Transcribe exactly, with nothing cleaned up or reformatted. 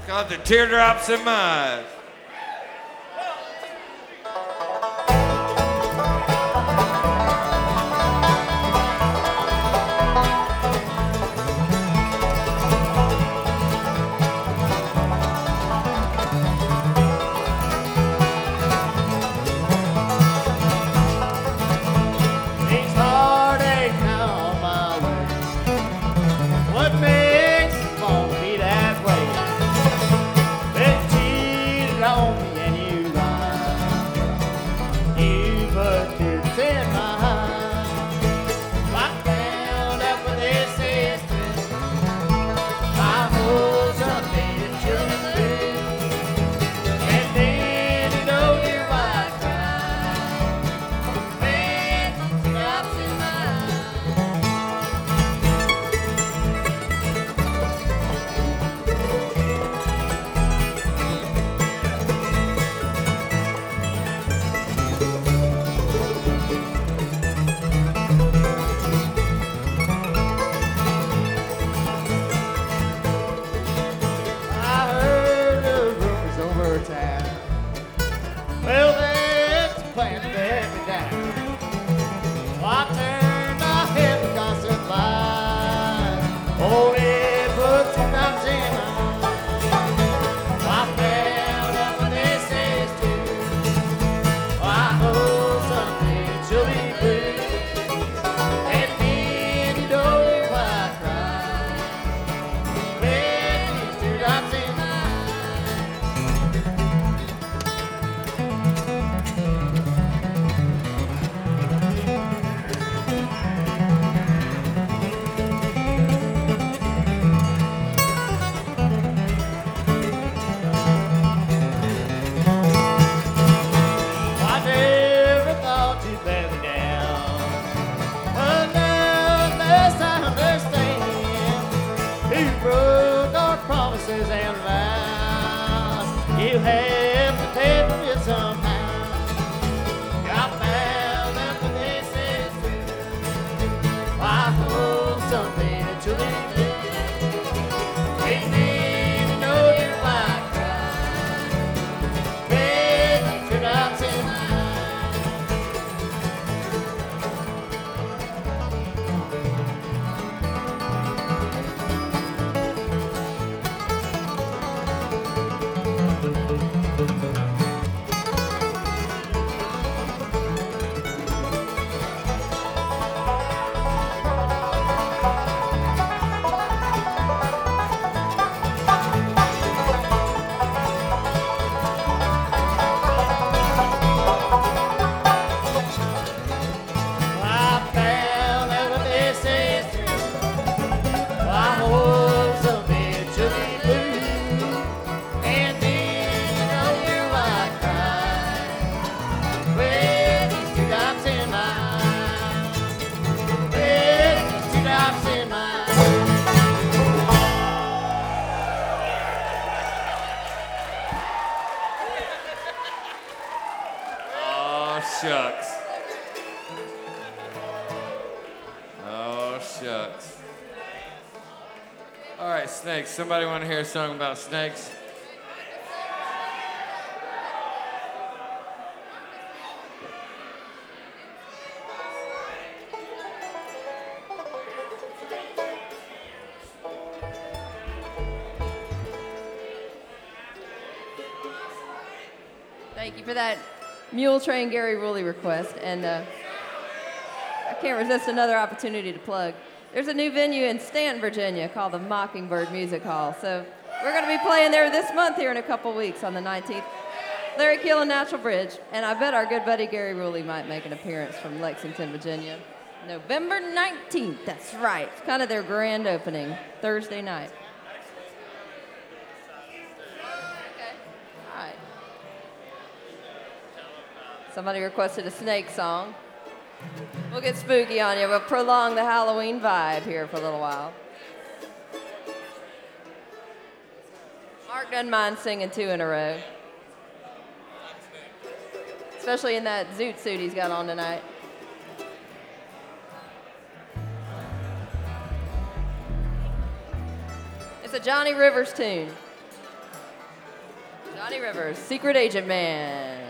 called The Teardrops in My Eyes. Shucks. Oh, shucks. All right, snakes. Somebody want to hear a song about snakes? Thank you for that Mule Train Gary Rulli request, and uh, I can't resist another opportunity to plug. There's a new venue in Stanton, Virginia called the Mockingbird Music Hall, so we're going to be playing there this month here in a couple weeks on the nineteenth. Larry Keel and Natural Bridge, and I bet our good buddy Gary Rulli might make an appearance from Lexington, Virginia. November nineteenth, that's right. It's kind of their grand opening, Thursday night. Somebody requested a snake song. We'll get spooky on you. We'll prolong the Halloween vibe here for a little while. Mark doesn't mind singing two in a row. Especially in that zoot suit he's got on tonight. It's a Johnny Rivers tune. Johnny Rivers, Secret Agent Man.